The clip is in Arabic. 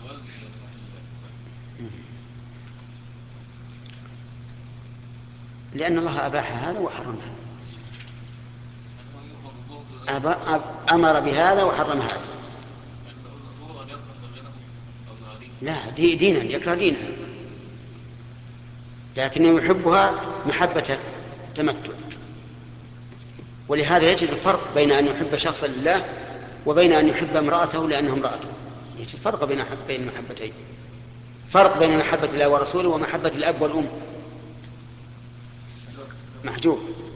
لأن الله أباح هذا وحرم هذا، أمر بهذا وحرم هذا. لا، دينا يكره دينها، لكنه يحبها محبة تمتع. ولهذا يجد الفرق بين أن يحب شخصا لله وبين أن يحب امرأته لأنها امرأته. يجد فرق بين المحبتين، فرق بين محبة الله ورسوله ومحبة الأب والأم محجوب.